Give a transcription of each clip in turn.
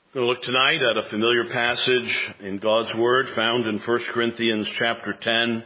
We're going to look tonight at a familiar passage in God's Word found in 1 Corinthians chapter 10.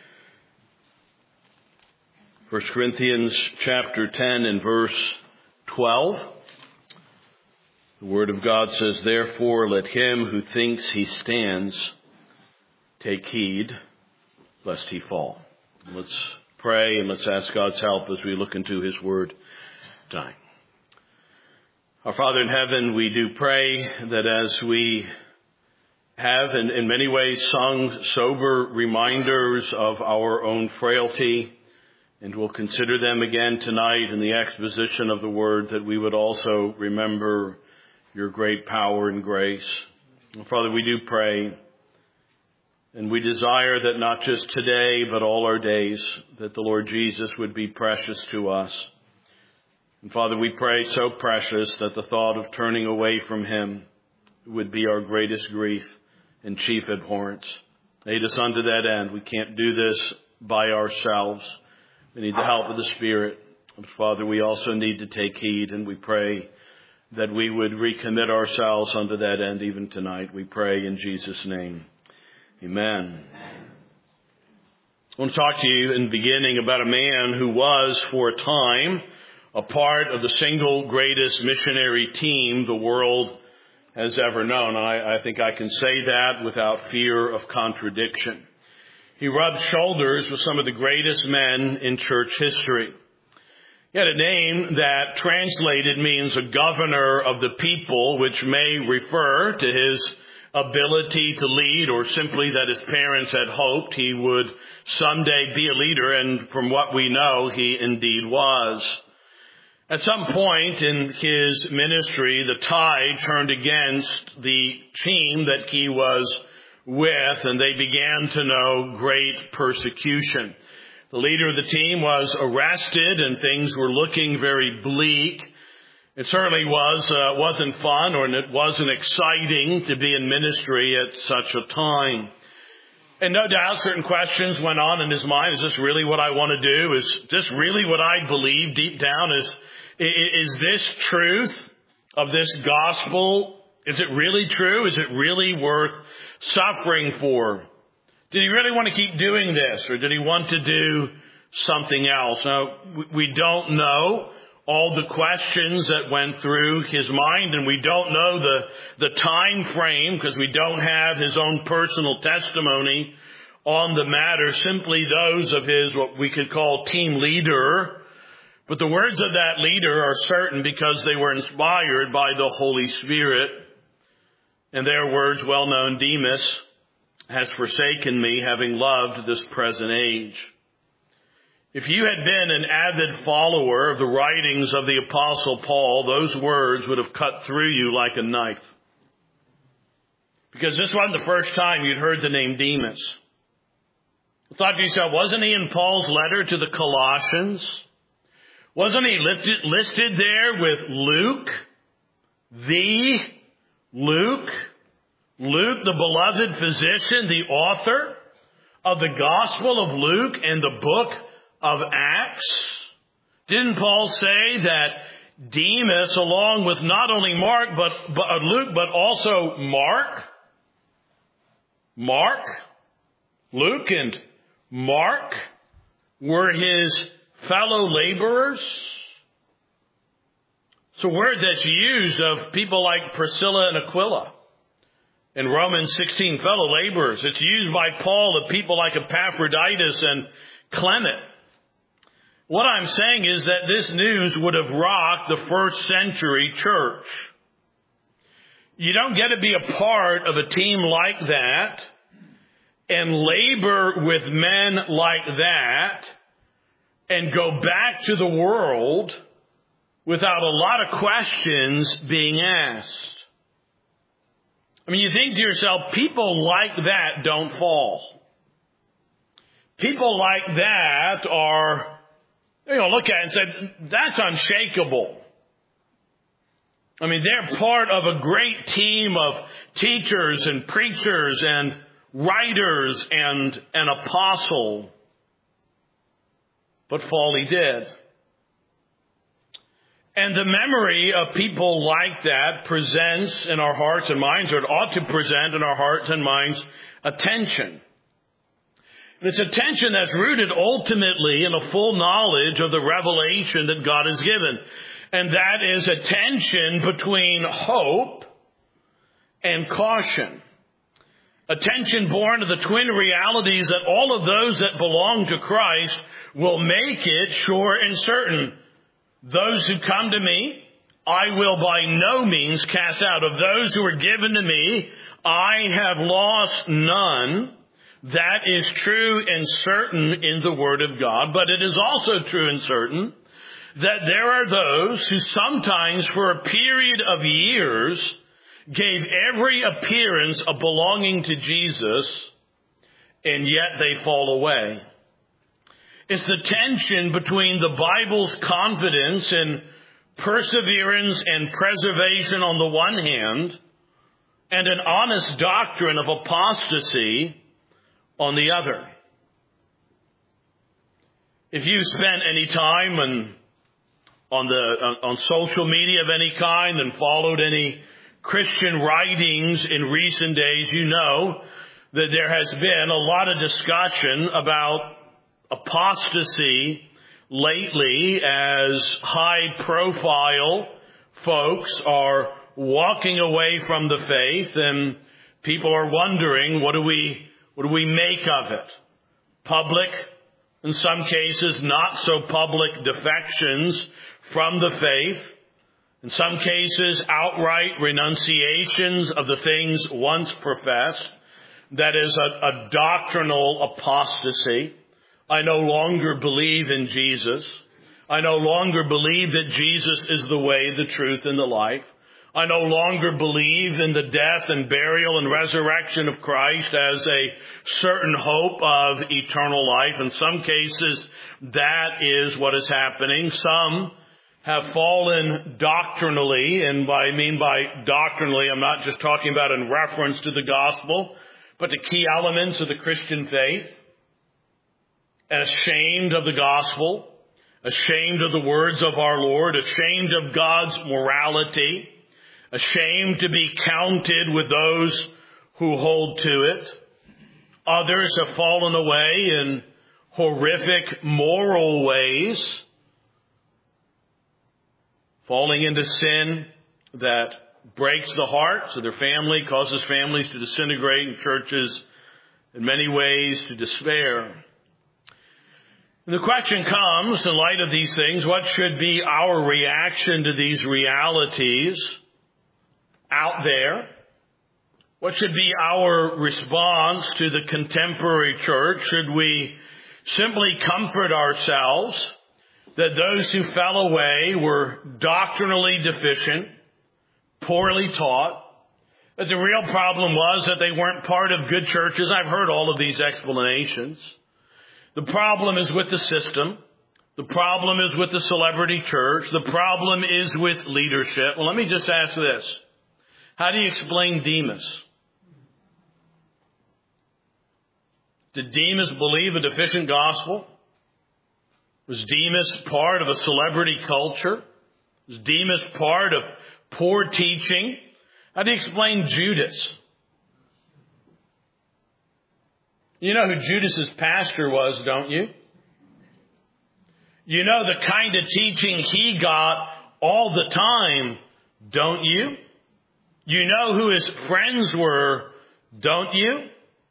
1 Corinthians chapter 10 and verse 12. The Word of God says, "Therefore let him who thinks he stands take heed, lest he fall." Let's pray and let's ask God's help as we look into His Word tonight. Our Father in heaven, we do pray that as we have in many ways sung sober reminders of our own frailty, and we'll consider them again tonight in the exposition of the Word, that we would also remember your great power and grace. And Father, we do pray, and we desire that not just today, but all our days, that the Lord Jesus would be precious to us. And Father, we pray so precious that the thought of turning away from Him would be our greatest grief and chief abhorrence. Aid us unto that end. We can't do this by ourselves. We need the help of the Spirit. But Father, we also need to take heed, and we pray that we would recommit ourselves unto that end even tonight. We pray in Jesus' name. Amen. I want to talk to you in the beginning about a man who was, for a time, a part of the single greatest missionary team the world has ever known. I think I can say that without fear of contradiction. He rubbed shoulders with some of the greatest men in church history. He had a name that translated means a governor of the people, which may refer to his ability to lead, or simply that his parents had hoped he would someday be a leader, and from what we know, he indeed was. At some point in his ministry, the tide turned against the team that he was with, and they began to know great persecution. The leader of the team was arrested, and things were looking very bleak. It certainly wasn't fun, or it wasn't exciting to be in ministry at such a time. And no doubt certain questions went on in his mind. Is this really what I want to do? Is this really what I believe deep down? Is this truth of this gospel? Is it really true? Is it really worth suffering for? Did he really want to keep doing this, or did he want to do something else? Now, we don't know all the questions that went through his mind, and we don't know the time frame, because we don't have his own personal testimony on the matter, simply those of his, what we could call, team leader. But the words of that leader are certain because they were inspired by the Holy Spirit. And their words, well known, "Demas has forsaken me, having loved this present age." If you had been an avid follower of the writings of the Apostle Paul, those words would have cut through you like a knife. Because this wasn't the first time you'd heard the name Demas. You thought to yourself, wasn't he in Paul's letter to the Colossians? Wasn't he listed there with Luke? Luke, the beloved physician, the author of the Gospel of Luke and the book of Acts? Didn't Paul say that Demas, along with not only Luke, but also Luke and Mark were his fellow laborers? It's a word that's used of people like Priscilla and Aquila. In Romans 16, fellow laborers. It's used by Paul of people like Epaphroditus and Clement. What I'm saying is that this news would have rocked the first century church. You don't get to be a part of a team like that and labor with men like that and go back to the world without a lot of questions being asked. I mean, you think to yourself, people like that don't fall. People like that are, look at it and say, that's unshakable. I mean, they're part of a great team of teachers and preachers and writers and an apostle. But fall he did. And the memory of people like that presents in our hearts and minds, or it ought to present in our hearts and minds, a tension. And it's a tension that's rooted ultimately in a full knowledge of the revelation that God has given. And that is a tension between hope and caution. A tension born of the twin realities that all of those that belong to Christ will make it sure and certain. Those who come to me, I will by no means cast out. Of those who are given to me, I have lost none. That is true and certain in the Word of God. But it is also true and certain that there are those who sometimes for a period of years gave every appearance of belonging to Jesus, and yet they fall away. It's the tension between the Bible's confidence and perseverance and preservation on the one hand, and an honest doctrine of apostasy on the other. If you spent any time on social media of any kind and followed any Christian writings in recent days, you know that there has been a lot of discussion about apostasy lately as high-profile folks are walking away from the faith, and people are wondering, what do we make of it? Public, in some cases not so public defections from the faith. In some cases, outright renunciations of the things once professed. That is a doctrinal apostasy. I no longer believe in Jesus. I no longer believe that Jesus is the way, the truth, and the life. I no longer believe in the death and burial and resurrection of Christ as a certain hope of eternal life. In some cases, that is what is happening. Some have fallen doctrinally, and by doctrinally, I'm not just talking about in reference to the gospel, but the key elements of the Christian faith, ashamed of the gospel, ashamed of the words of our Lord, ashamed of God's morality, ashamed to be counted with those who hold to it. Others have fallen away in horrific moral ways, falling into sin that breaks the hearts of their family, causes families to disintegrate, and churches in many ways to despair. And the question comes, in light of these things, what should be our reaction to these realities out there? What should be our response to the contemporary church? Should we simply comfort ourselves that those who fell away were doctrinally deficient, poorly taught, that the real problem was that they weren't part of good churches? I've heard all of these explanations. The problem is with the system. The problem is with the celebrity church. The problem is with leadership. Well, let me just ask this. How do you explain Demas? Did Demas believe a deficient gospel? Was Demas part of a celebrity culture? Was Demas part of poor teaching? How do you explain Judas? You know who Judas's pastor was, don't you? You know the kind of teaching he got all the time, don't you? You know who his friends were, don't you?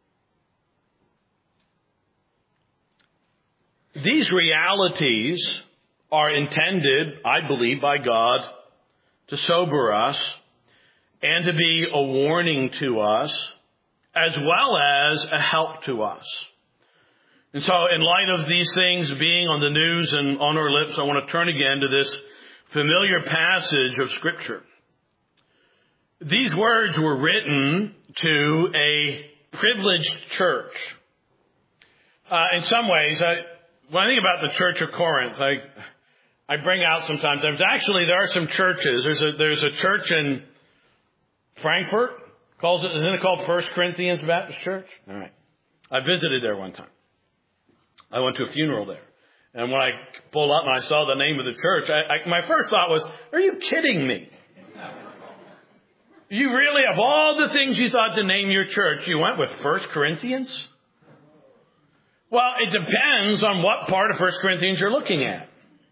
These realities are intended, I believe, by God to sober us and to be a warning to us, as well as a help to us. And so in light of these things being on the news and on our lips, I want to turn again to this familiar passage of Scripture. These words were written to a privileged church. In some ways, when I think about the church of Corinth, I bring out sometimes, there are some churches. There's a church in Frankfurt, isn't it called First Corinthians Baptist Church? All right. I visited there one time. I went to a funeral there. And when I pulled up and I saw the name of the church, my first thought was, are you kidding me? You really, of all the things you thought to name your church, you went with 1 Corinthians? Well, it depends on what part of 1 Corinthians you're looking at.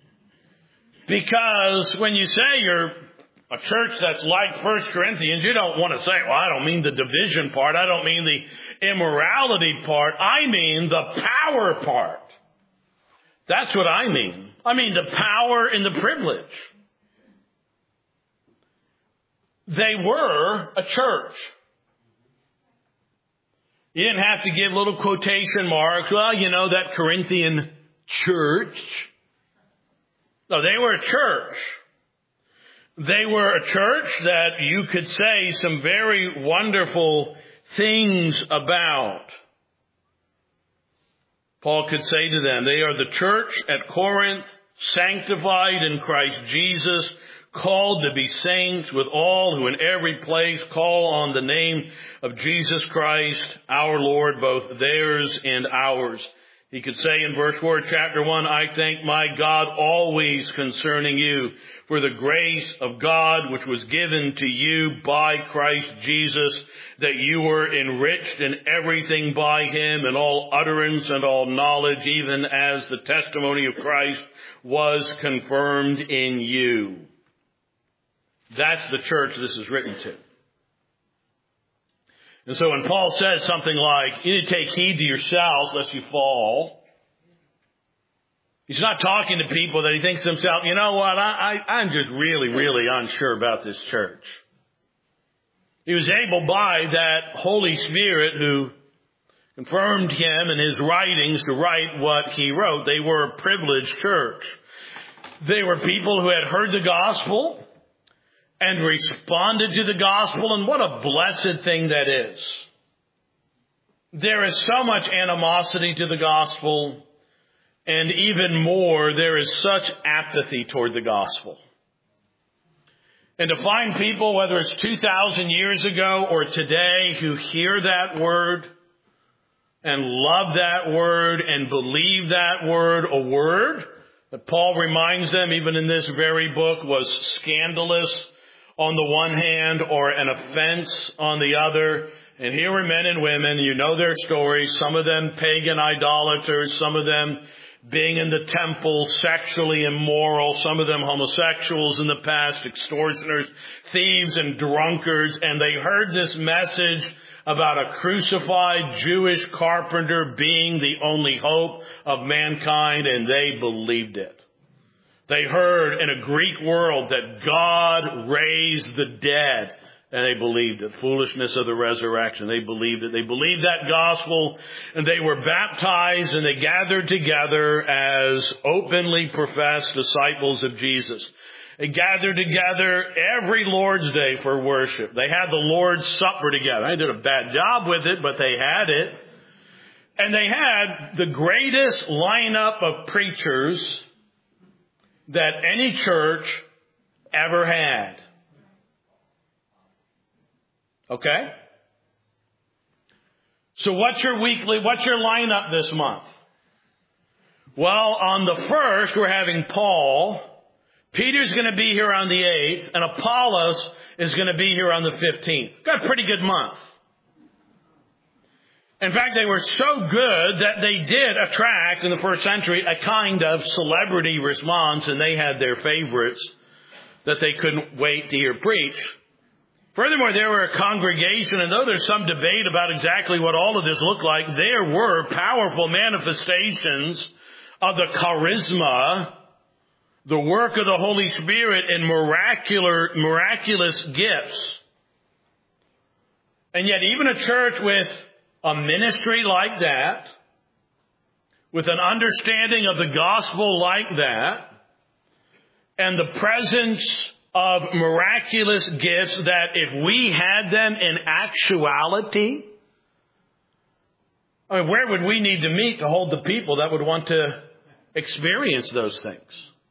Because when you say you're a church that's like 1 Corinthians, you don't want to say, well, I don't mean the division part. I don't mean the immorality part. I mean the power part. That's what I mean. I mean the power and the privilege. They were a church. You didn't have to give little quotation marks. Well, you know, that Corinthian church. No, they were a church. They were a church that you could say some very wonderful things about. Paul could say to them, they are the church at Corinth, sanctified in Christ Jesus, called to be saints, with all who in every place call on the name of Jesus Christ, our Lord, both theirs and ours. He could say in verse 4, chapter 1, I thank my God always concerning you for the grace of God which was given to you by Christ Jesus, that you were enriched in everything by him, in all utterance and all knowledge, even as the testimony of Christ was confirmed in you. That's the church this is written to. And so when Paul says something like, you need to take heed to yourselves lest you fall, he's not talking to people that he thinks to himself, you know what, I'm just really unsure about this church. He was able by that Holy Spirit who confirmed him in his writings to write what he wrote. They were a privileged church. They were people who had heard the gospel and responded to the gospel, and what a blessed thing that is. There is so much animosity to the gospel, and even more, there is such apathy toward the gospel. And to find people, whether it's 2,000 years ago or today, who hear that word and love that word and believe that word, a word that Paul reminds them, even in this very book, was scandalous on the one hand, or an offense on the other. And here were men and women, you know their stories, some of them pagan idolaters, some of them being in the temple, sexually immoral, some of them homosexuals in the past, extortioners, thieves and drunkards, and they heard this message about a crucified Jewish carpenter being the only hope of mankind, and they believed it. They heard in a Greek world that God raised the dead, and they believed it. Foolishness of the resurrection. They believed it. They believed that gospel, and they were baptized, and they gathered together as openly professed disciples of Jesus. They gathered together every Lord's Day for worship. They had the Lord's Supper together. I did a bad job with it, but they had it. And they had the greatest lineup of preachers that any church ever had. Okay? So what's your lineup this month? Well, on the 1st, we're having Paul. Peter's going to be here on the 8th, and Apollos is going to be here on the 15th. Got a pretty good month. In fact, they were so good that they did attract, in the first century, a kind of celebrity response, and they had their favorites that they couldn't wait to hear preach. Furthermore, there were a congregation, and though there's some debate about exactly what all of this looked like, there were powerful manifestations of the charisma, the work of the Holy Spirit, and miraculous gifts. And yet even a church with a ministry like that, with an understanding of the gospel like that, and the presence of miraculous gifts that if we had them in actuality, I mean, where would we need to meet to hold the people that would want to experience those things?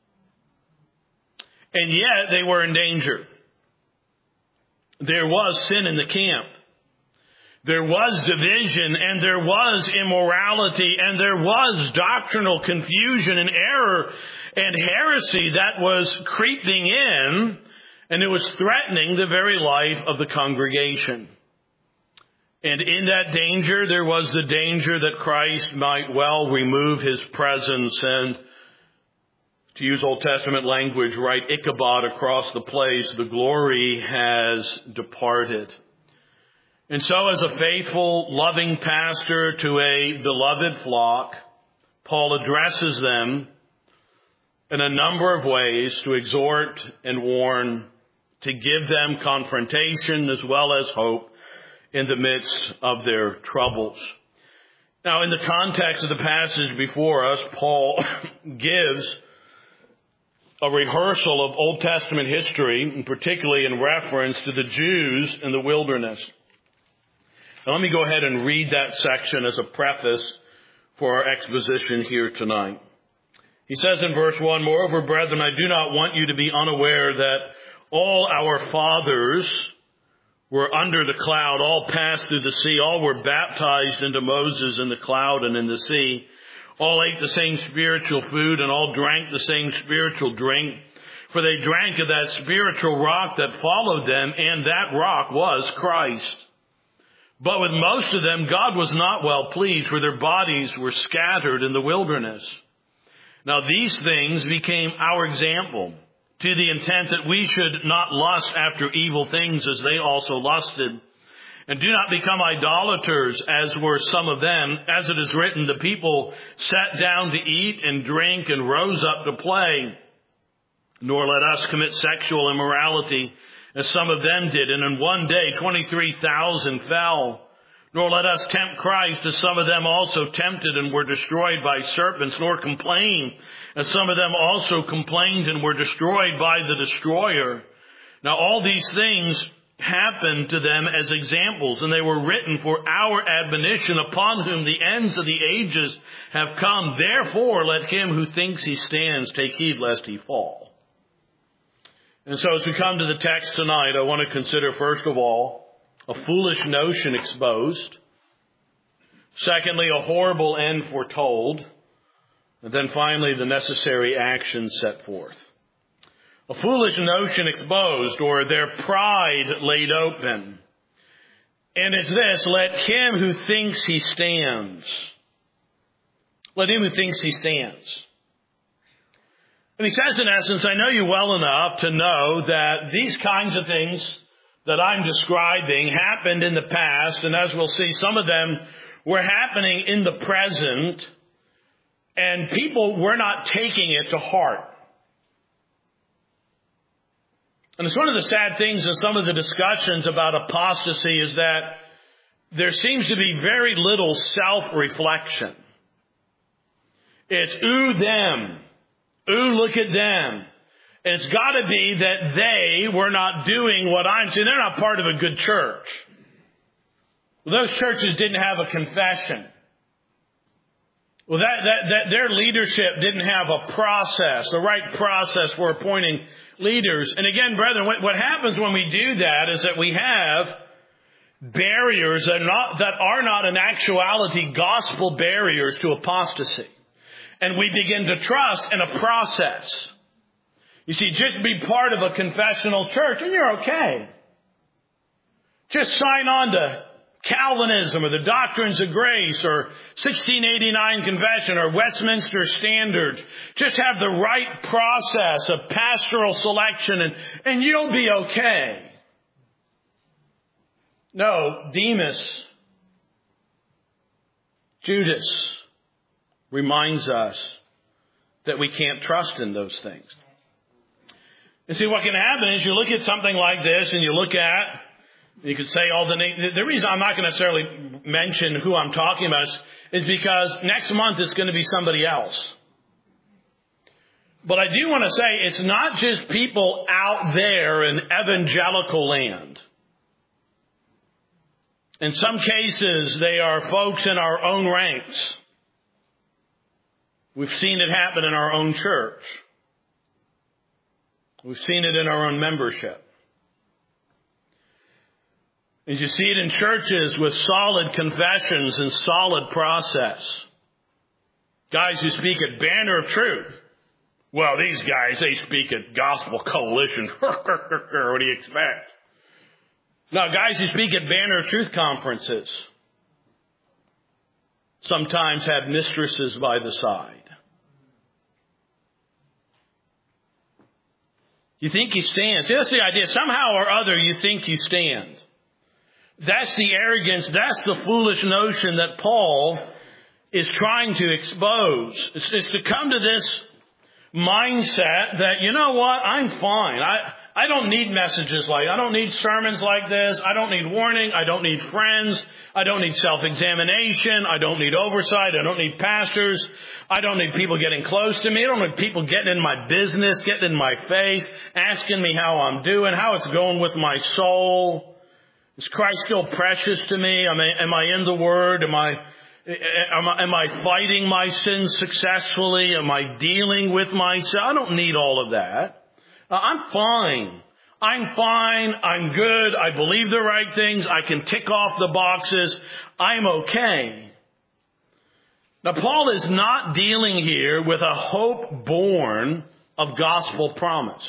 And yet they were in danger. There was sin in the camp. There was division, and there was immorality, and there was doctrinal confusion and error and heresy that was creeping in, and it was threatening the very life of the congregation. And in that danger, there was the danger that Christ might well remove his presence and, to use Old Testament language, write Ichabod across the place. The glory has departed. And so as a faithful, loving pastor to a beloved flock, Paul addresses them in a number of ways to exhort and warn, to give them confrontation as well as hope in the midst of their troubles. Now, in the context of the passage before us, Paul gives a rehearsal of Old Testament history, and particularly in reference to the Jews in the wilderness. Now, let me go ahead and read that section as a preface for our exposition here tonight. He says in verse 1, "Moreover, brethren, I do not want you to be unaware that all our fathers were under the cloud, all passed through the sea, all were baptized into Moses in the cloud and in the sea. All ate the same spiritual food and all drank the same spiritual drink. For they drank of that spiritual rock that followed them, and that rock was Christ. But with most of them, God was not well pleased, for their bodies were scattered in the wilderness. Now these things became our example, to the intent that we should not lust after evil things as they also lusted. And do not become idolaters, as were some of them. As it is written, the people sat down to eat and drink and rose up to play. Nor let us commit sexual immorality, as some of them did, and in one day 23,000 fell. Nor let us tempt Christ, as some of them also tempted and were destroyed by serpents. Nor complain, as some of them also complained and were destroyed by the destroyer. Now all these things happened to them as examples, and they were written for our admonition, upon whom the ends of the ages have come. Therefore let him who thinks he stands take heed lest he fall." And so as we come to the text tonight, I want to consider, first of all, a foolish notion exposed. Secondly, a horrible end foretold. And then finally, the necessary action set forth. A foolish notion exposed, or their pride laid open. And it's this: let him who thinks he stands. Let him who thinks he stands. And he says, in essence, I know you well enough to know that these kinds of things that I'm describing happened in the past, and as we'll see, some of them were happening in the present, and people were not taking it to heart. And it's one of the sad things in some of the discussions about apostasy is that there seems to be very little self-reflection. It's, ooh, them. Ooh, look at them. And it's got to be that they were not doing what I'm saying. They're not part of a good church. Well, those churches didn't have a confession. Well, that their leadership didn't have a process, the right process for appointing leaders. And again, brethren, what happens when we do that is that we have barriers that are not in actuality gospel barriers to apostasy. And we begin to trust in a process. You see, just be part of a confessional church and you're okay. Just sign on to Calvinism or the Doctrines of Grace or 1689 Confession or Westminster Standards. Just have the right process of pastoral selection and you'll be okay. No, Demas, Judas reminds us that we can't trust in those things. And see, what can happen is you look at something like this and you could say all the names. The reason I'm not going to necessarily mention who I'm talking about is because next month it's going to be somebody else. But I do want to say it's not just people out there in evangelical land. In some cases, they are folks in our own ranks. We've seen it happen in our own church. We've seen it in our own membership. And you see it in churches with solid confessions and solid process. Guys who speak at Banner of Truth. Well, these guys, they speak at Gospel Coalition. What do you expect? No, guys who speak at Banner of Truth conferences sometimes have mistresses by the side. You think you stand. See, that's the idea. Somehow or other, you think you stand. That's the arrogance, that's the foolish notion that Paul is trying to expose. It's to come to this mindset that, you know what, I'm fine. I don't need messages like, I don't need sermons like this. I don't need warning. I don't need friends. I don't need self-examination. I don't need oversight. I don't need pastors. I don't need people getting close to me. I don't need people getting in my business, getting in my face, asking me how I'm doing, how it's going with my soul. Is Christ still precious to me? Am I in the Word? Am I fighting my sins successfully? Am I dealing with my sin? I don't need all of that. I'm fine. I'm good. I believe the right things. I can tick off the boxes. I'm okay. Now, Paul is not dealing here with a hope born of gospel promise.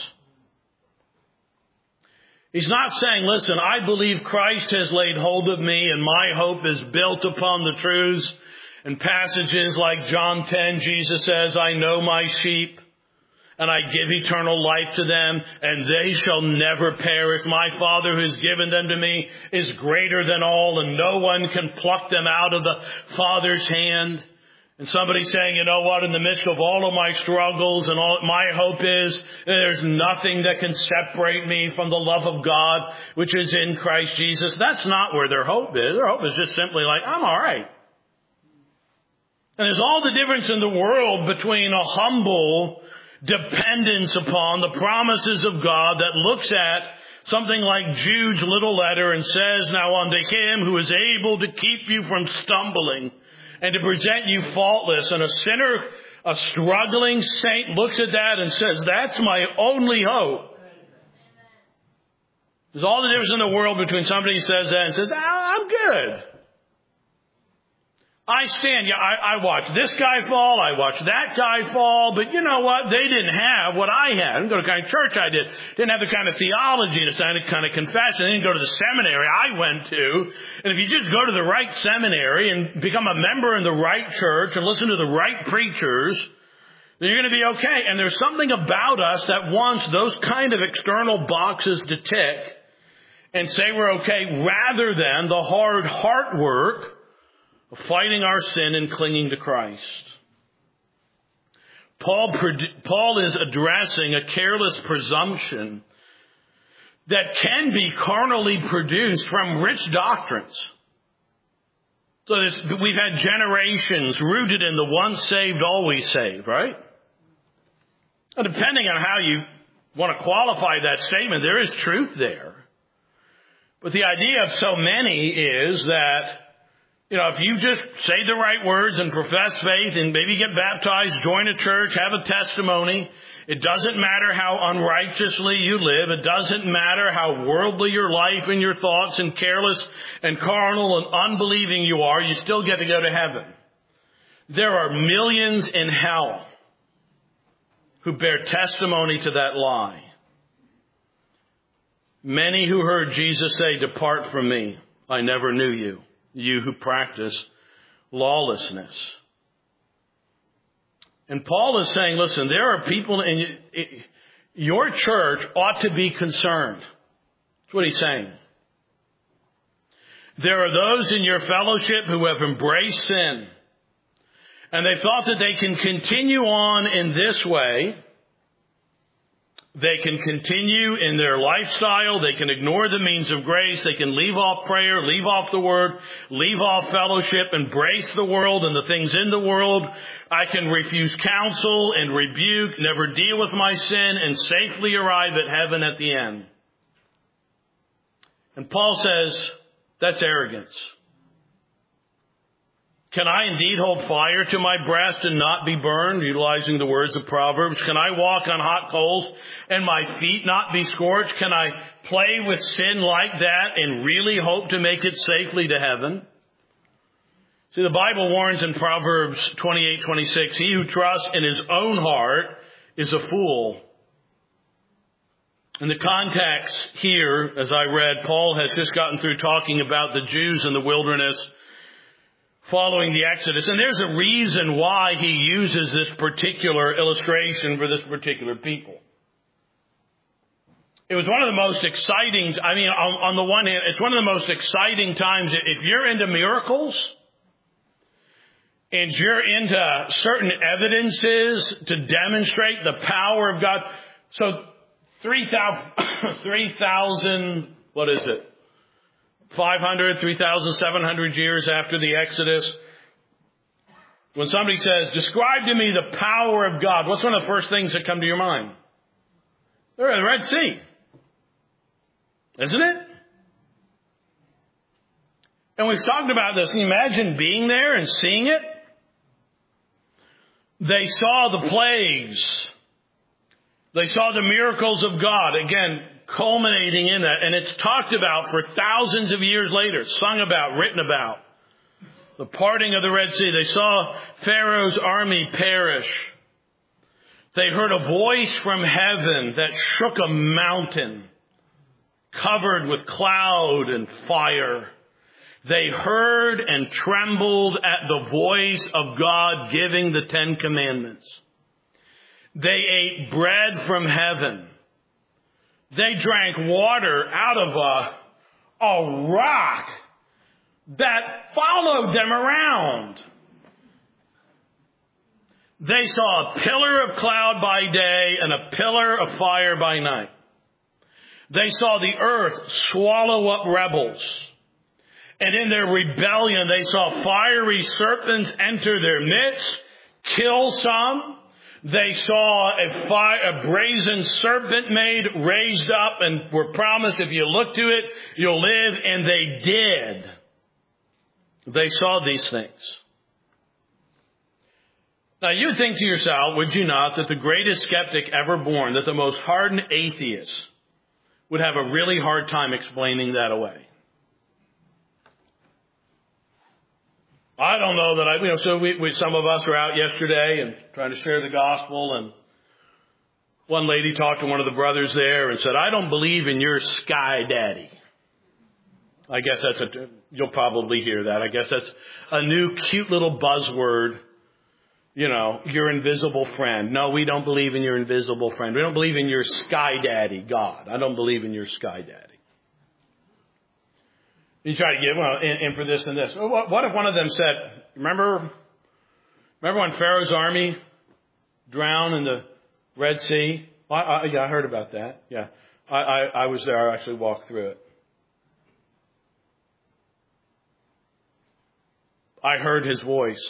He's not saying, listen, I believe Christ has laid hold of me and my hope is built upon the truths. And passages like John 10, Jesus says, I know my sheep and I give eternal life to them and they shall never perish. My Father who has given them to me is greater than all and no one can pluck them out of the Father's hand. And somebody saying, you know what, in the midst of all of my struggles and all, my hope is there's nothing that can separate me from the love of God, which is in Christ Jesus. That's not where their hope is. Their hope is just simply like, I'm all right. And there's all the difference in the world between a humble dependence upon the promises of God that looks at something like Jude's little letter and says, now unto him who is able to keep you from stumbling and to present you faultless. And a sinner, a struggling saint looks at that and says, that's my only hope. There's all the difference in the world between somebody who says that and says, I'm good. I stand. Yeah, I watched this guy fall. I watched that guy fall. But you know what? They didn't have what I had. I didn't go to the kind of church I did. Didn't have the kind of theology, the kind of confession. They didn't go to the seminary I went to. And if you just go to the right seminary and become a member in the right church and listen to the right preachers, then you're going to be okay. And there's something about us that wants those kind of external boxes to tick and say we're okay rather than the hard heart work fighting our sin and clinging to Christ. Paul is addressing a careless presumption that can be carnally produced from rich doctrines. So we've had generations rooted in the once saved, always saved, right? And depending on how you want to qualify that statement, there is truth there. But the idea of so many is that, you know, if you just say the right words and profess faith and maybe get baptized, join a church, have a testimony, it doesn't matter how unrighteously you live. It doesn't matter how worldly your life and your thoughts and careless and carnal and unbelieving you are, you still get to go to heaven. There are millions in hell who bear testimony to that lie. Many who heard Jesus say, depart from me, I never knew you. You who practice lawlessness. And Paul is saying, listen, there are people in your church ought to be concerned. That's what he's saying. There are those in your fellowship who have embraced sin. And they thought that they can continue on in this way. They can continue in their lifestyle. They can ignore the means of grace. They can leave off prayer, leave off the word, leave off fellowship, embrace the world and the things in the world. I can refuse counsel and rebuke, never deal with my sin, and safely arrive at heaven at the end. And Paul says, that's arrogance. Can I indeed hold fire to my breast and not be burned? Utilizing the words of Proverbs. Can I walk on hot coals and my feet not be scorched? Can I play with sin like that and really hope to make it safely to heaven? See, the Bible warns in Proverbs 28:26, he who trusts in his own heart is a fool. In the context here, as I read, Paul has just gotten through talking about the Jews in the wilderness following the Exodus. And there's a reason why he uses this particular illustration for this particular people. It was one of the most exciting, on the one hand, it's one of the most exciting times. If you're into miracles and you're into certain evidences to demonstrate the power of God. So 3,000, 3,700 years after the Exodus. When somebody says, describe to me the power of God, what's one of the first things that come to your mind? They're at the Red Sea. Isn't it? And we've talked about this. Can you imagine being there and seeing it? They saw the plagues. They saw the miracles of God, again, culminating in that. And it's talked about for thousands of years later. It's sung about, written about. The parting of the Red Sea. They saw Pharaoh's army perish. They heard a voice from heaven that shook a mountain covered with cloud and fire. They heard and trembled at the voice of God giving the 10 Commandments. They ate bread from heaven. They drank water out of a rock that followed them around. They saw a pillar of cloud by day and a pillar of fire by night. They saw the earth swallow up rebels. And in their rebellion, they saw fiery serpents enter their midst, kill some. They saw a brazen serpent made, raised up, and were promised, if you look to it, you'll live. And they did. They saw these things. Now, you'd think to yourself, would you not, that the greatest skeptic ever born, that the most hardened atheist, would have a really hard time explaining that away. I don't know that so some of us were out yesterday and trying to share the gospel, and one lady talked to one of the brothers there and said, I don't believe in your sky daddy. I guess you'll probably hear that. I guess that's a new cute little buzzword. Your invisible friend. No, we don't believe in your invisible friend. We don't believe in your sky daddy, God. I don't believe in your sky daddy. You try to get, and for this and this. What if one of them said, remember when Pharaoh's army drowned in the Red Sea? I heard about that. Yeah. I was there. I actually walked through it. I heard his voice.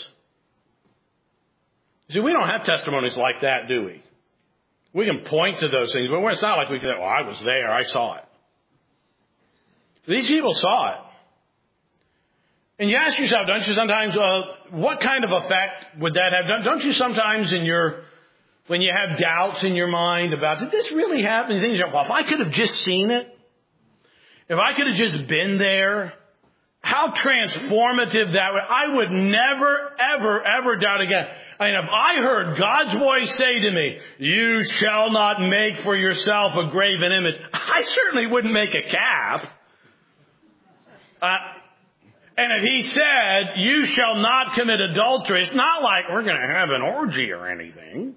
See, we don't have testimonies like that, do we? We can point to those things, but it's not like we can say, I was there, I saw it. These people saw it. And you ask yourself, don't you sometimes, what kind of effect would that have? Don't you sometimes when you have doubts in your mind about, did this really happen? You think, well, if I could have just seen it, if I could have just been there, how transformative that would, I would never, ever, ever doubt again. If I heard God's voice say to me, you shall not make for yourself a graven image, I certainly wouldn't make a calf. And if he said, you shall not commit adultery, it's not like we're going to have an orgy or anything.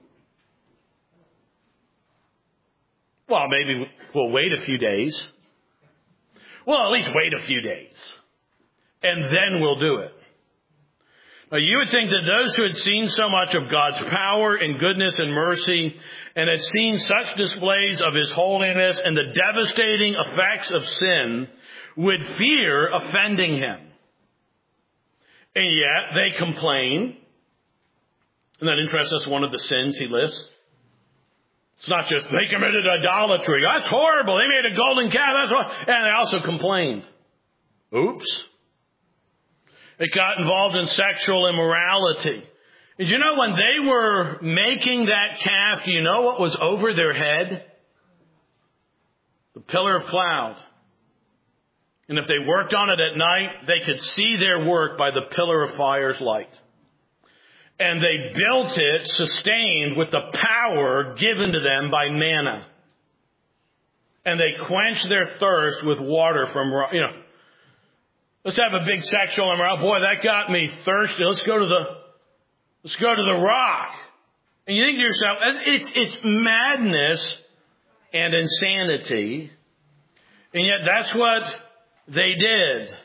Well, maybe we'll wait a few days. Well, at least wait a few days. And then we'll do it. Now, you would think that those who had seen so much of God's power and goodness and mercy, and had seen such displays of his holiness and the devastating effects of sin, would fear offending him. And yet they complain. And that interests us, one of the sins he lists. It's not just they committed idolatry. That's horrible. They made a golden calf. That's what. And they also complained. Oops. It got involved in sexual immorality. Did you know when they were making that calf, do you know what was over their head? The pillar of cloud. And if they worked on it at night, they could see their work by the pillar of fire's light. And they built it sustained with the power given to them by manna. And they quenched their thirst with water from, let's have a big sexual immorality. Boy, that got me thirsty. Let's go to the rock. And you think to yourself, it's madness and insanity. And yet that's what they did.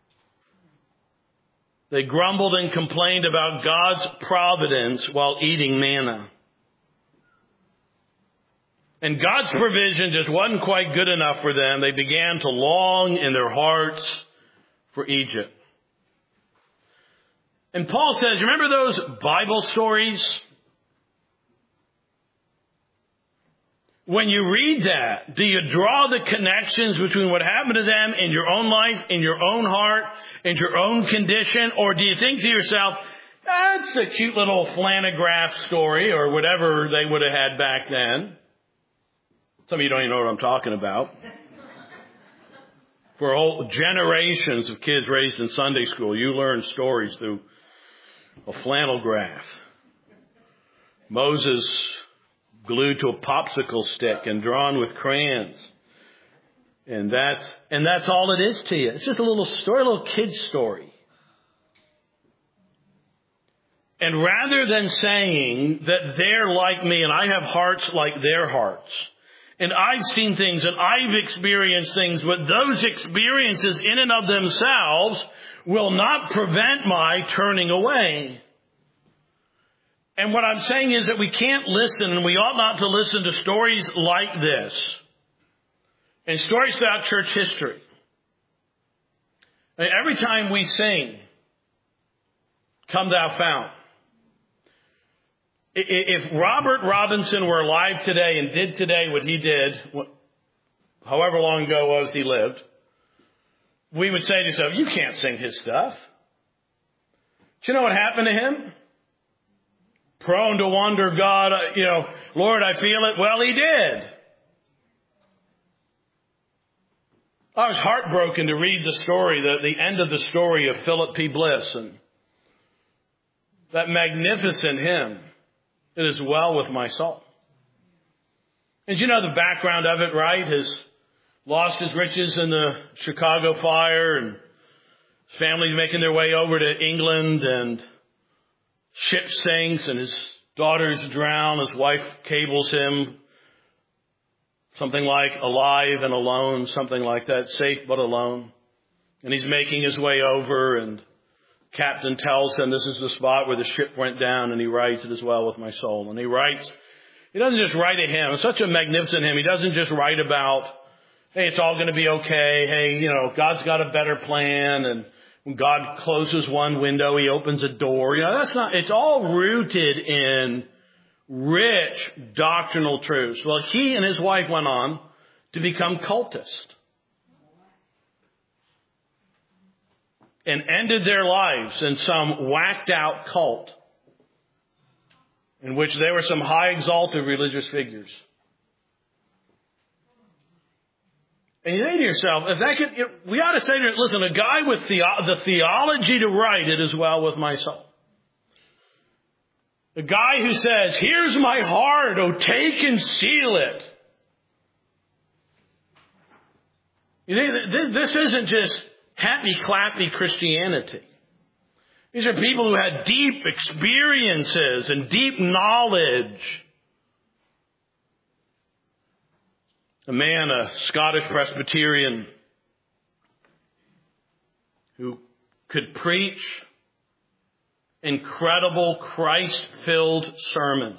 They grumbled and complained about God's providence while eating manna. And God's provision just wasn't quite good enough for them. They began to long in their hearts for Egypt. And Paul says, remember those Bible stories? When you read that, do you draw the connections between what happened to them in your own life, in your own heart, in your own condition? Or do you think to yourself, that's a cute little flannelgraph story or whatever they would have had back then? Some of you don't even know what I'm talking about. For whole generations of kids raised in Sunday school, you learn stories through a flannelgraph. Moses glued to a popsicle stick and drawn with crayons. And that's all it is to you. It's just a little story, a little kid's story. And rather than saying that they're like me and I have hearts like their hearts, and I've seen things and I've experienced things, but those experiences in and of themselves will not prevent my turning away. And what I'm saying is that we can't listen, and we ought not to listen to stories like this and stories throughout church history. And every time we sing, "Come Thou Fount," if Robert Robinson were alive today and did today what he did, however long ago it was he lived, we would say to ourselves, you can't sing his stuff. Do you know what happened to him? Prone to wonder, God, Lord, I feel it. Well, he did. I was heartbroken to read the story, the end of the story of Philip P. Bliss and that magnificent hymn, "It Is Well With My Soul." And you know the background of it, right? Has lost his riches in the Chicago fire, and his family's making their way over to England, and ship sinks and his daughters drown. His wife cables him something like alive and alone, something like that, safe but alone. And he's making his way over, and captain tells him this is the spot where the ship went down, and he writes, "It is well with my soul." And he doesn't just write a hymn. It's such a magnificent hymn. He doesn't just write about, hey, it's all going to be okay. Hey, God's got a better plan, and when God closes one window, he opens a door. It's all rooted in rich doctrinal truths. Well, he and his wife went on to become cultists and ended their lives in some whacked out cult in which there were some high exalted religious figures. And you say to yourself, we ought to say to it, listen, a guy with the theology to write, "It is well with my soul." A guy who says, "Here's my heart, oh, take and seal it." You see, this isn't just happy, clappy Christianity. These are people who had deep experiences and deep knowledge. A man, a Scottish Presbyterian, who could preach incredible Christ-filled sermons,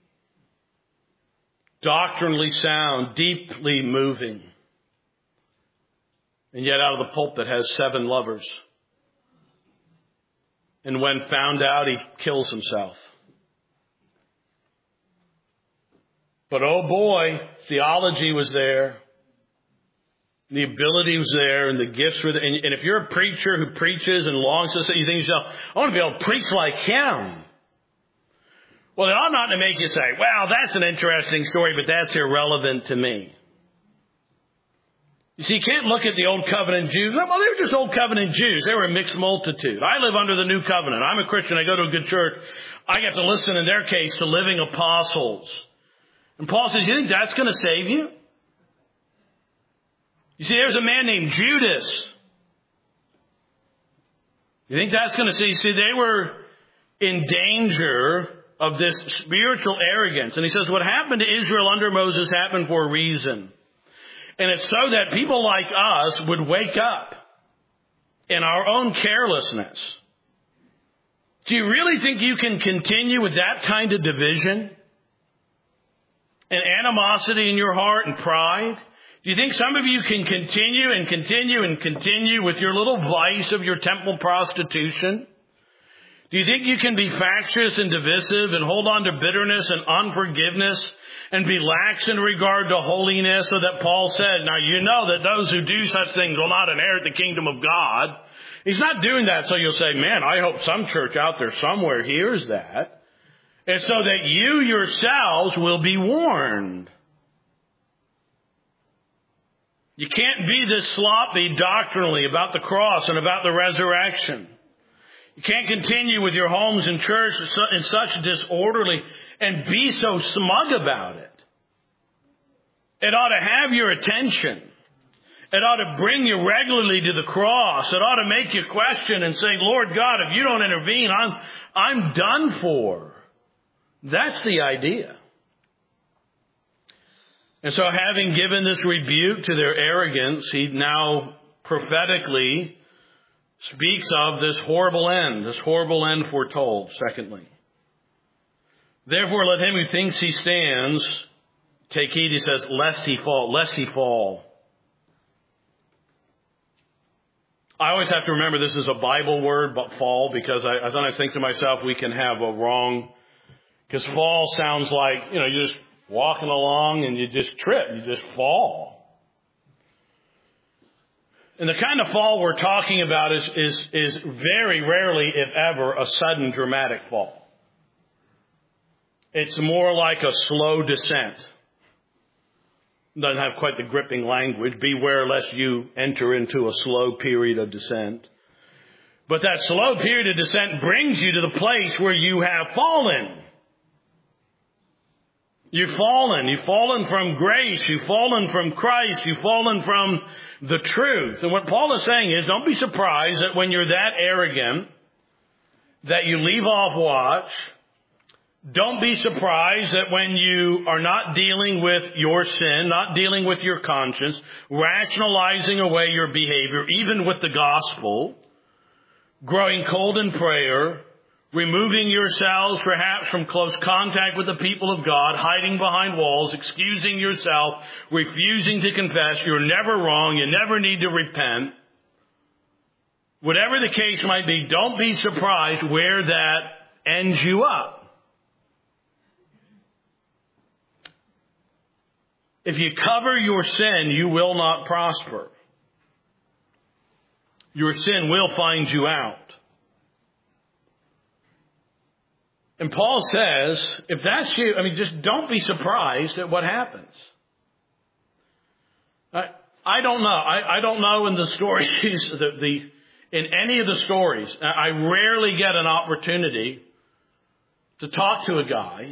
doctrinally sound, deeply moving, and yet out of the pulpit has 7 lovers. And when found out, he kills himself. But oh boy, theology was there. The ability was there and the gifts were there. And if you're a preacher who preaches and longs to say, you think to yourself, I want to be able to preach like him. Well, it ought not to make you say, well, that's an interesting story, but that's irrelevant to me. You see, you can't look at the Old Covenant Jews. Well, they were just Old Covenant Jews. They were a mixed multitude. I live under the New Covenant. I'm a Christian. I go to a good church. I get to listen, in their case, to living apostles. And Paul says, you think that's going to save you? You see, there's a man named Judas. You think that's going to save you? See, they were in danger of this spiritual arrogance. And he says, what happened to Israel under Moses happened for a reason. And it's so that people like us would wake up in our own carelessness. Do you really think you can continue with that kind of division and animosity in your heart and pride? Do you think some of you can continue and continue and continue with your little vice of your temple prostitution? Do you think you can be factious and divisive and hold on to bitterness and unforgiveness and be lax in regard to holiness, so that Paul said, now you know that those who do such things will not inherit the kingdom of God? He's not doing that so you'll say, man, I hope some church out there somewhere hears that. It's so that you yourselves will be warned. You can't be this sloppy doctrinally about the cross and about the resurrection. You can't continue with your homes and church in such disorderly and be so smug about it. It ought to have your attention. It ought to bring you regularly to the cross. It ought to make you question and say, Lord God, if you don't intervene, I'm done for. That's the idea. And so having given this rebuke to their arrogance, he now prophetically speaks of this horrible end foretold, secondly. Therefore, let him who thinks he stands take heed, he says, lest he fall. I always have to remember this is a Bible word, but fall, because I sometimes think to myself, we can have a wrong, because fall sounds like, you're just walking along and you just trip, you just fall. And the kind of fall we're talking about is very rarely, if ever, a sudden dramatic fall. It's more like a slow descent. Doesn't have quite the gripping language. Beware lest you enter into a slow period of descent. But that slow period of descent brings you to the place where you have fallen. You've fallen. You've fallen from grace. You've fallen from Christ. You've fallen from the truth. And what Paul is saying is, don't be surprised that when you're that arrogant, that you leave off watch. Don't be surprised that when you are not dealing with your sin, not dealing with your conscience, rationalizing away your behavior, even with the gospel, growing cold in prayer, removing yourselves perhaps from close contact with the people of God, hiding behind walls, excusing yourself, refusing to confess, you're never wrong, you never need to repent. Whatever the case might be, don't be surprised where that ends you up. If you cover your sin, you will not prosper. Your sin will find you out. And Paul says, if that's you, just don't be surprised at what happens. I don't know. I don't know in the stories, in any of the stories. I rarely get an opportunity to talk to a guy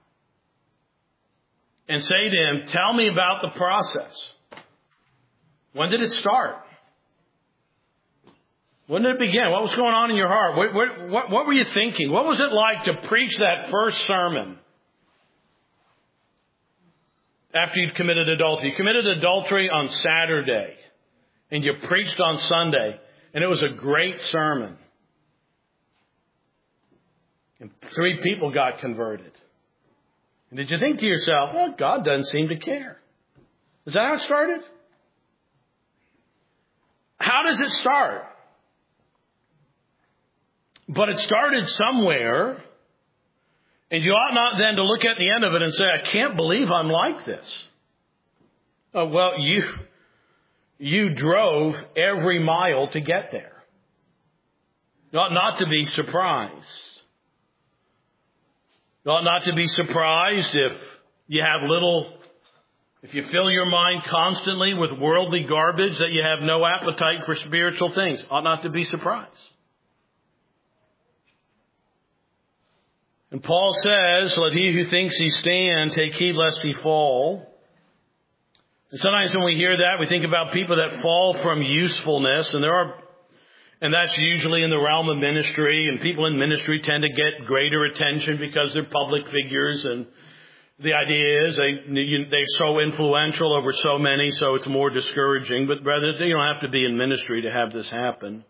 and say to him, tell me about the process. When did it start? When did it begin? What was going on in your heart? What were you thinking? What was it like to preach that first sermon after you'd committed adultery? You committed adultery on Saturday, and you preached on Sunday, and it was a great sermon. And 3 people got converted. And did you think to yourself, well, God doesn't seem to care? Is that how it started? How does it start? But it started somewhere, and you ought not then to look at the end of it and say, I can't believe I'm like this. Oh, well, you drove every mile to get there. You ought not to be surprised. You ought not to be surprised if you fill your mind constantly with worldly garbage, that you have no appetite for spiritual things. Ought not to be surprised. And Paul says, let he who thinks he stand take heed lest he fall. And sometimes when we hear that, we think about people that fall from usefulness, and that's usually in the realm of ministry, and people in ministry tend to get greater attention because they're public figures, and the idea is they're so influential over so many, so it's more discouraging. But brother, you don't have to be in ministry to have this happen.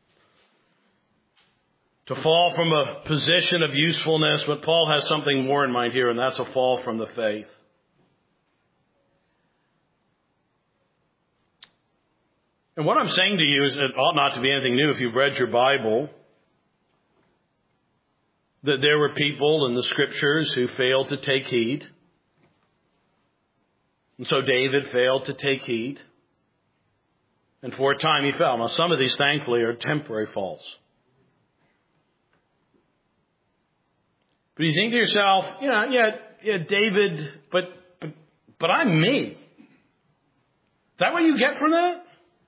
To fall from a position of usefulness, but Paul has something more in mind here, and that's a fall from the faith. And what I'm saying to you is it ought not to be anything new if you've read your Bible, that there were people in the Scriptures who failed to take heed. And so David failed to take heed. And for a time he fell. Now some of these, thankfully, are temporary falls. But you think to yourself, yeah, David, but I'm me. Is that what you get from that?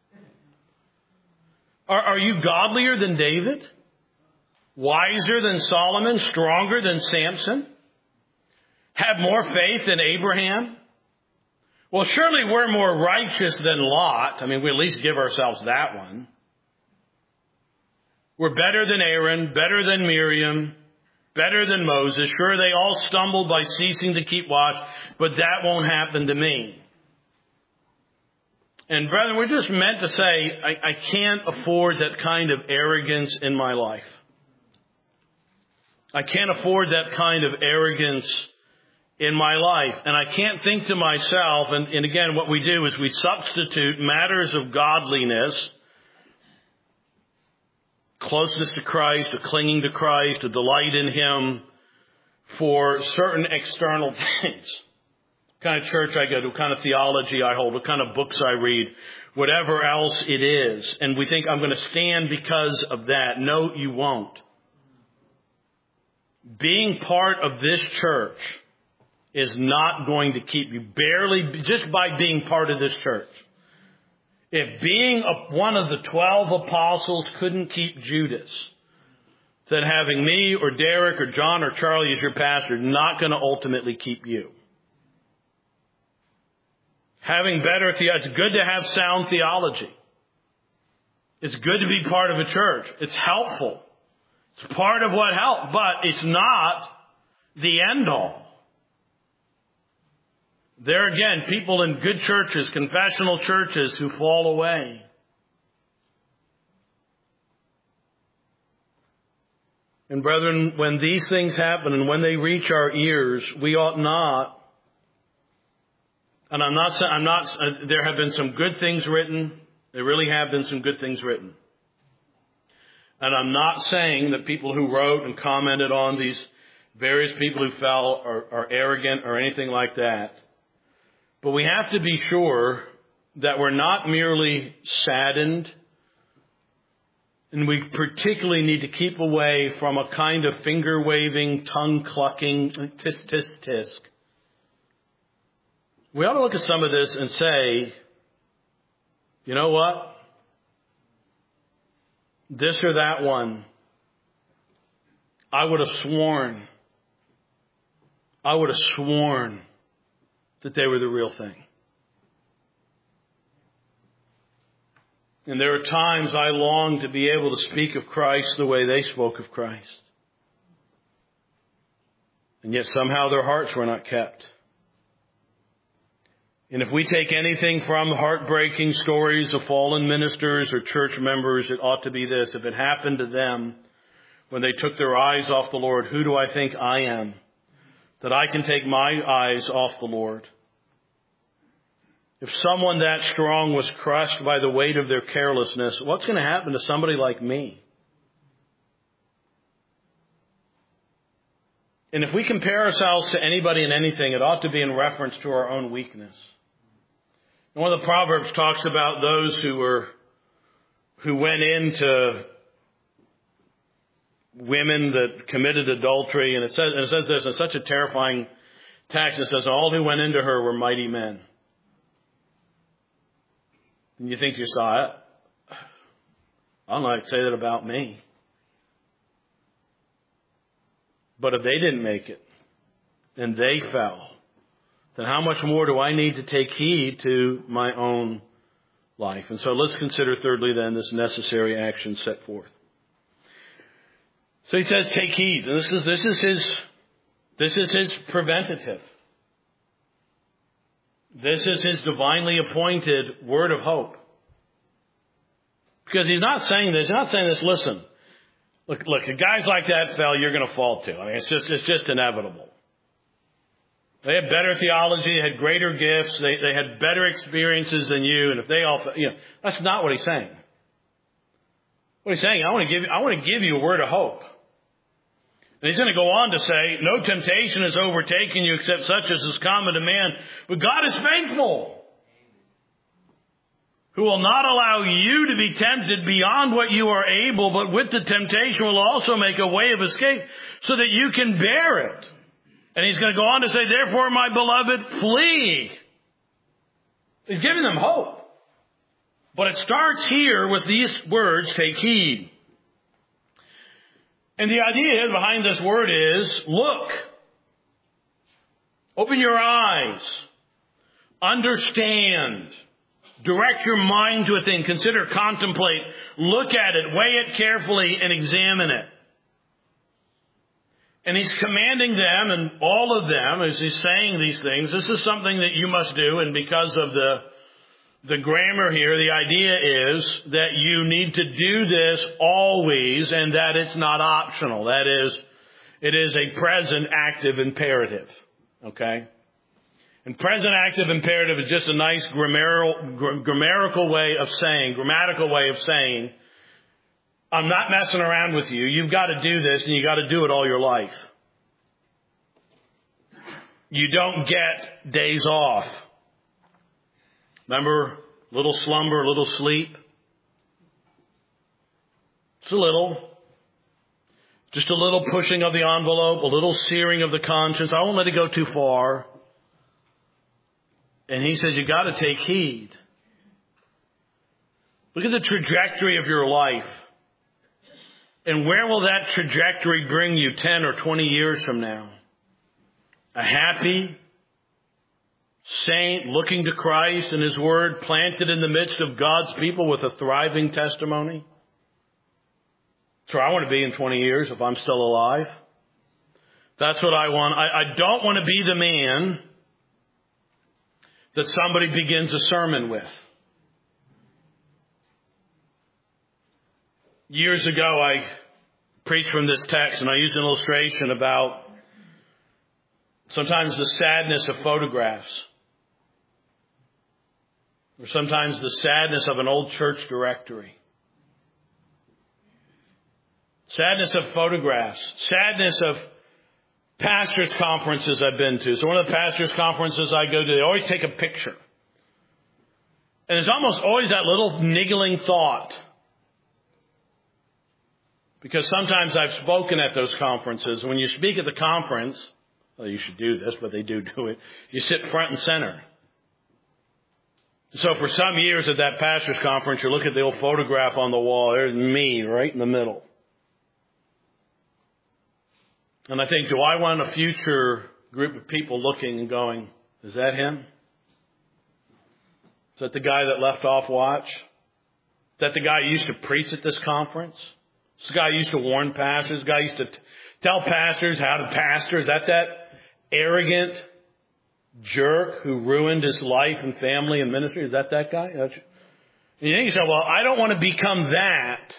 Are you godlier than David? Wiser than Solomon? Stronger than Samson? Have more faith than Abraham? Well, surely we're more righteous than Lot. I mean, we at least give ourselves that one. We're better than Aaron, better than Miriam, better than Moses. Sure, they all stumbled by ceasing to keep watch, but that won't happen to me. And brethren, we're just meant to say, I can't afford that kind of arrogance in my life. I can't afford that kind of arrogance in my life. And I can't think to myself, and again, what we do is we substitute matters of godliness, closeness to Christ, a clinging to Christ, a delight in Him, for certain external things. What kind of church I go to, what kind of theology I hold, what kind of books I read, whatever else it is. And we think, I'm going to stand because of that. No, you won't. Being part of this church is not going to keep you just by being part of this church. If being one of the 12 apostles couldn't keep Judas, then having me or Derek or John or Charlie as your pastor is not going to ultimately keep you. Having better theology, it's good to have sound theology. It's good to be part of a church. It's helpful. It's part of what helps, but it's not the end all. There again, people in good churches, confessional churches, who fall away. And brethren, when these things happen and when they reach our ears, we ought not, and there have been some good things written. There really have been some good things written. And I'm not saying that people who wrote and commented on these various people who fell are arrogant or anything like that. But we have to be sure that we're not merely saddened, and we particularly need to keep away from a kind of finger-waving, tongue-clucking, tisk, tisk, tisk. We ought to look at some of this and say, you know what? This or that one, I would have sworn that they were the real thing. And there are times I long to be able to speak of Christ the way they spoke of Christ. And yet somehow their hearts were not kept. And if we take anything from heartbreaking stories of fallen ministers or church members, it ought to be this. If it happened to them when they took their eyes off the Lord, who do I think I am that I can take my eyes off the Lord? If someone that strong was crushed by the weight of their carelessness, what's going to happen to somebody like me? And if we compare ourselves to anybody and anything, it ought to be in reference to our own weakness. One of the Proverbs talks about those who went into women that committed adultery, and it says this in such a terrifying text. It says, all who went into her were mighty men. And you think to yourself, I don't know, I'd say that about me. But if they didn't make it, and they fell, then how much more do I need to take heed to my own life? And so let's consider thirdly then this necessary action set forth. So he says, take heed. And this is his preventative. This is his divinely appointed word of hope. Because he's not saying this. He's not saying this, listen, look, if guys like that fell, you're going to fall too. I mean, it's just inevitable. They had better theology, they had greater gifts, they had better experiences than you, and if they all, that's not what he's saying. What he's saying, I want to give you a word of hope. And he's going to go on to say, no temptation has overtaken you except such as is common to man, but God is faithful, who will not allow you to be tempted beyond what you are able, but with the temptation will also make a way of escape so that you can bear it. And he's going to go on to say, therefore, my beloved, flee. He's giving them hope. But it starts here with these words, take heed. And the idea behind this word is, look. Open your eyes. Understand. Direct your mind to a thing. Consider, contemplate. Look at it. Weigh it carefully and examine it. And he's commanding them, and all of them, as he's saying these things, this is something that you must do. And because of the grammar here, the idea is that you need to do this always, and that it's not optional. That is, it is a present active imperative. Okay? And present active imperative is just a nice grammatical way of saying, I'm not messing around with you. You've got to do this, and you've got to do it all your life. You don't get days off. Remember, little slumber, little sleep? It's a little. Just a little pushing of the envelope, a little searing of the conscience. I won't let it go too far. And he says, you've got to take heed. Look at the trajectory of your life. And where will that trajectory bring you 10 or 20 years from now? A happy saint looking to Christ and His Word, planted in the midst of God's people with a thriving testimony? That's where I want to be in 20 years if I'm still alive. That's what I want. I don't want to be the man that somebody begins a sermon with. Years ago, I preached from this text, and I used an illustration about sometimes the sadness of photographs, or sometimes the sadness of an old church directory. Sadness of photographs, sadness of pastors' conferences I've been to. So one of the pastors' conferences I go to, they always take a picture. And there's almost always that little niggling thought. Because sometimes I've spoken at those conferences. When you speak at the conference, well, you should do this, but they do it. You sit front and center. So for some years at that pastor's conference, you look at the old photograph on the wall. There's me right in the middle. And I think, do I want a future group of people looking and going, is that him? Is that the guy that left off watch? Is that the guy who used to preach at this conference? Is the guy who used to warn pastors? Is the guy who used to tell pastors how to pastor? Is that arrogant jerk who ruined his life and family and ministry? Is that guy? And you think yourself, well, I don't want to become that.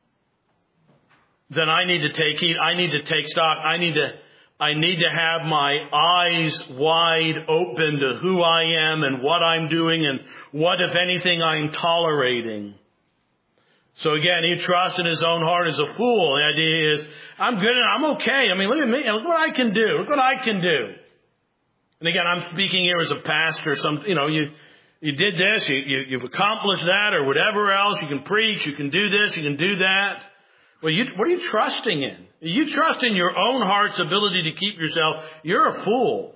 Then I need to take heed. I need to take stock. I need to have my eyes wide open to who I am and what I'm doing and what, if anything, I'm tolerating. So again, he trusts in his own heart as a fool. The idea is, I'm good and I'm okay. I mean, look at me. Look what I can do. Look what I can do. And again, I'm speaking here as a pastor. You did this, you've accomplished that, or whatever else. You can preach, you can do this, you can do that. Well, what are you trusting in? You trust in your own heart's ability to keep yourself. You're a fool.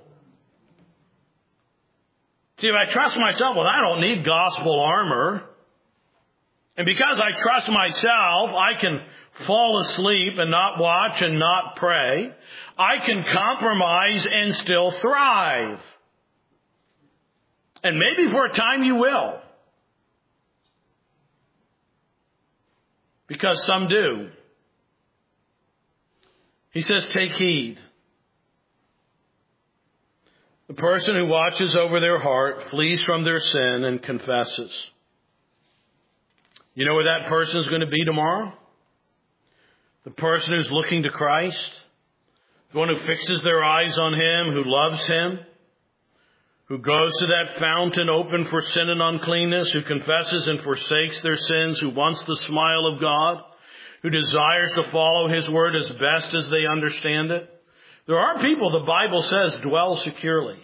See, if I trust myself, well, I don't need gospel armor. And because I trust myself, I can fall asleep and not watch and not pray. I can compromise and still thrive. And maybe for a time you will. Because some do. He says, take heed. The person who watches over their heart flees from their sin and confesses. You know where that person is going to be tomorrow? The person who's looking to Christ. The one who fixes their eyes on Him, who loves Him. Who goes to that fountain open for sin and uncleanness, who confesses and forsakes their sins, who wants the smile of God, who desires to follow His word as best as they understand it. There are people, the Bible says, dwell securely.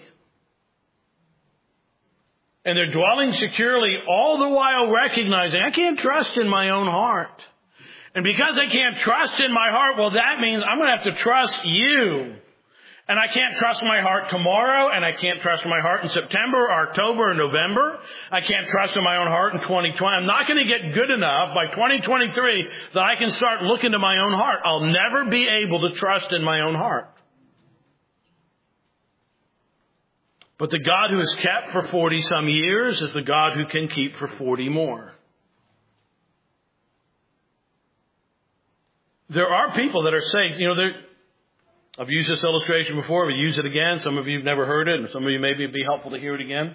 And they're dwelling securely all the while recognizing, I can't trust in my own heart. And because I can't trust in my heart, well, that means I'm going to have to trust you. And I can't trust my heart tomorrow, and I can't trust my heart in September, or October, or November. I can't trust in my own heart in 2020. I'm not going to get good enough by 2023 that I can start looking to my own heart. I'll never be able to trust in my own heart. But the God who has kept for 40 some years is the God who can keep for 40 more. There are people that are saved. You know, I've used this illustration before. We use it again. Some of you have never heard it, and some of you maybe it'd be helpful to hear it again.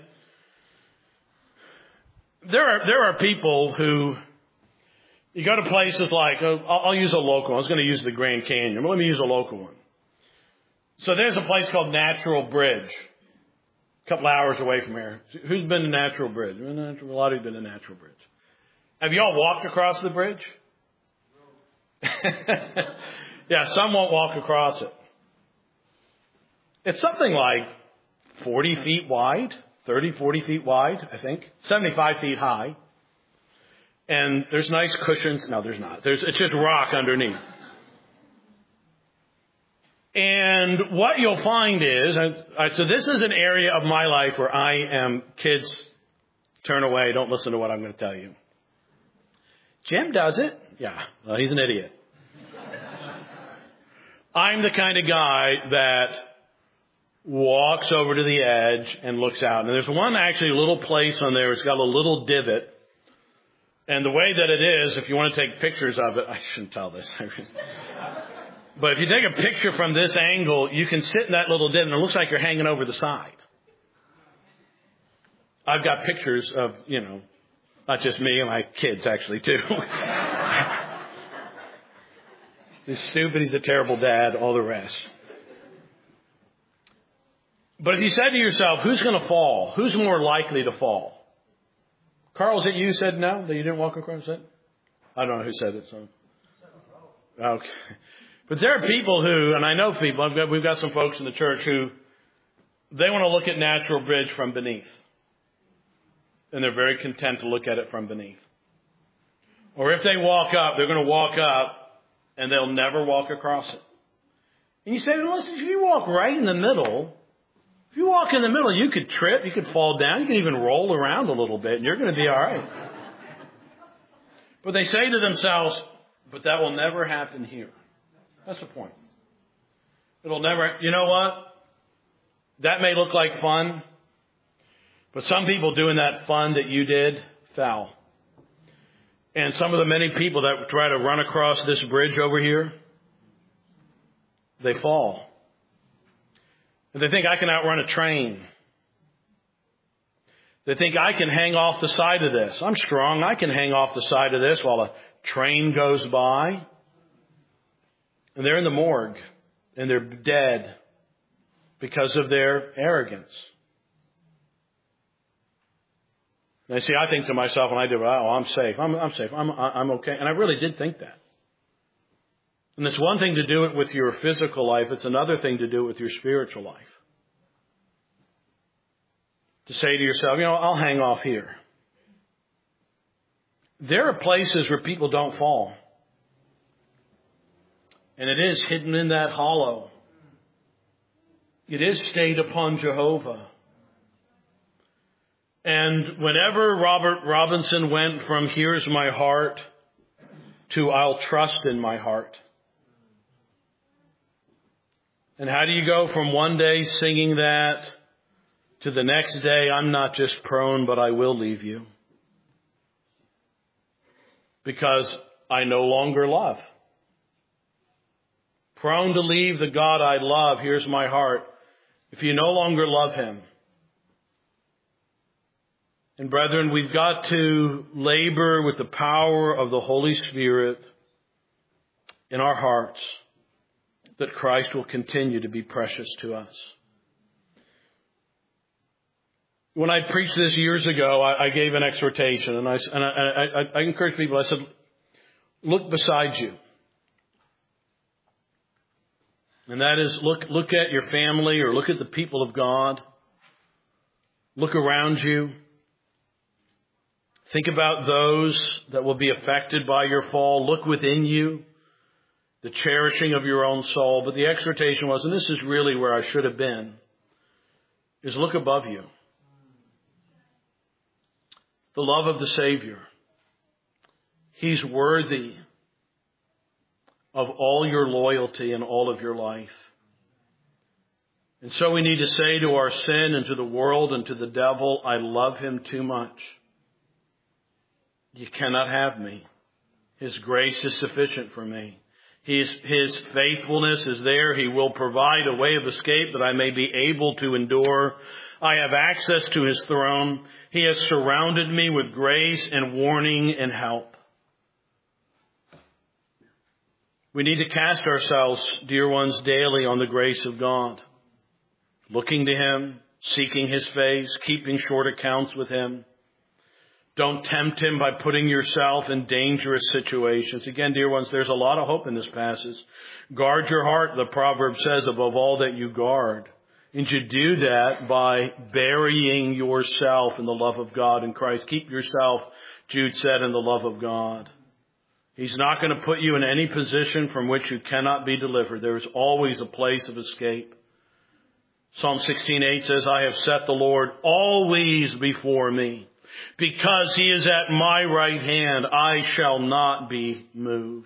There are people who, you go to places like, I'll use a local one. I was going to use the Grand Canyon, but let me use a local one. So there's a place called Natural Bridge, a couple hours away from here. Who's been to Natural Bridge? A lot of you have been to Natural Bridge. Have you all walked across the bridge? Yeah, some won't walk across it. It's something like 40 feet wide, 30, 40 feet wide, I think, 75 feet high. And there's nice cushions. No, there's not. It's just rock underneath. And what you'll find is, so this is an area of my life where kids, turn away, don't listen to what I'm going to tell you. Jim does it. Yeah, well, he's an idiot. I'm the kind of guy that walks over to the edge and looks out. And there's one actually little place on there. It's got a little divot. And the way that it is, if you want to take pictures of it, I shouldn't tell this. But if you take a picture from this angle, you can sit in that little divot and it looks like you're hanging over the side. I've got pictures of, not just me, my kids actually too. He's stupid, he's a terrible dad, all the rest. But if you said to yourself, who's going to fall? Who's more likely to fall? Carl, is it you said no, that you didn't walk across it? I don't know who said it. So. Okay. But there are people who, and I know people, we've got some folks in the church who, they want to look at Natural Bridge from beneath. And they're very content to look at it from beneath. Or if they walk up, they're going to walk up and they'll never walk across it. And you say, well, listen, if you walk right in the middle, if you walk in the middle, you could trip, you could fall down, you could even roll around a little bit, and you're going to be all right. But they say to themselves, but that will never happen here. That's the point. It'll never, you know what? That may look like fun, but some people doing that fun that you did fell. And some of the many people that try to run across this bridge over here, they fall. And they think I can outrun a train. They think I can hang off the side of this. I'm strong. I can hang off the side of this while a train goes by. And they're in the morgue. And they're dead because of their arrogance. And I see, I think to myself when I do, oh, I'm safe. I'm safe. I'm okay. And I really did think that. And it's one thing to do it with your physical life. It's another thing to do it with your spiritual life. to say to yourself, I'll hang off here. There are places where people don't fall. And it is hidden in that hollow. It is stayed upon Jehovah. And whenever Robert Robinson went from "Here's my heart" to "I'll trust in my heart." And how do you go from one day singing that to the next day, "I'm not just prone, but I will leave you, because I no longer love"? Prone to leave the God I love, here's my heart, if you no longer love Him. And brethren, we've got to labor with the power of the Holy Spirit in our hearts, that Christ will continue to be precious to us. When I preached this years ago, I gave an exhortation, and I encouraged people. I said, look beside you. And that is, look at your family, or look at the people of God. Look around you. Think about those that will be affected by your fall. Look within you, the cherishing of your own soul. But the exhortation was, and this is really where I should have been, is look above you. The love of the Savior. He's worthy of all your loyalty and all of your life. And so we need to say to our sin and to the world and to the devil, I love him too much. You cannot have me. His grace is sufficient for me. His faithfulness is there. He will provide a way of escape that I may be able to endure. I have access to His throne. He has surrounded me with grace and warning and help. We need to cast ourselves, dear ones, daily on the grace of God, looking to Him, seeking His face, keeping short accounts with Him. Don't tempt Him by putting yourself in dangerous situations. Again, dear ones, there's a lot of hope in this passage. Guard your heart, the proverb says, above all that you guard. And you do that by burying yourself in the love of God in Christ. Keep yourself, Jude said, in the love of God. He's not going to put you in any position from which you cannot be delivered. There is always a place of escape. Psalm 16:8 says, I have set the Lord always before me. Because He is at my right hand, I shall not be moved.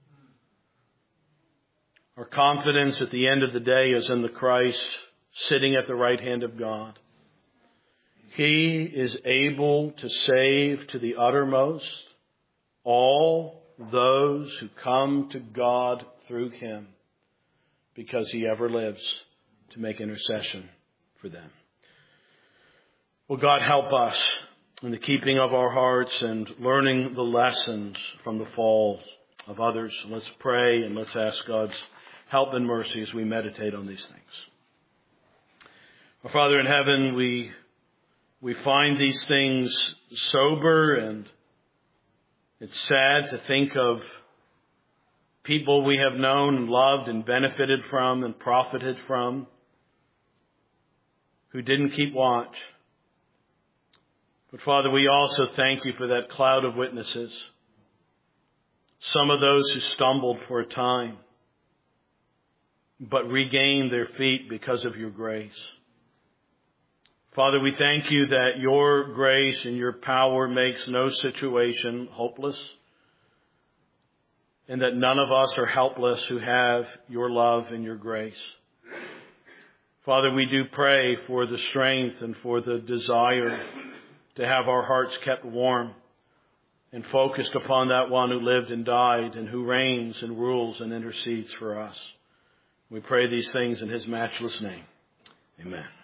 Our confidence at the end of the day is in the Christ sitting at the right hand of God. He is able to save to the uttermost all those who come to God through Him, because He ever lives to make intercession for them. Will God help us in the keeping of our hearts and learning the lessons from the falls of others. Let's pray and let's ask God's help and mercy as we meditate on these things. Our Father in heaven, we find these things sober, and it's sad to think of people we have known and loved and benefited from and profited from who didn't keep watch. But Father, we also thank You for that cloud of witnesses. Some of those who stumbled for a time, but regained their feet because of Your grace. Father, we thank You that Your grace and Your power makes no situation hopeless, and that none of us are helpless who have Your love and Your grace. Father, we do pray for the strength and for the desire to have our hearts kept warm and focused upon that one who lived and died and who reigns and rules and intercedes for us. We pray these things in His matchless name. Amen.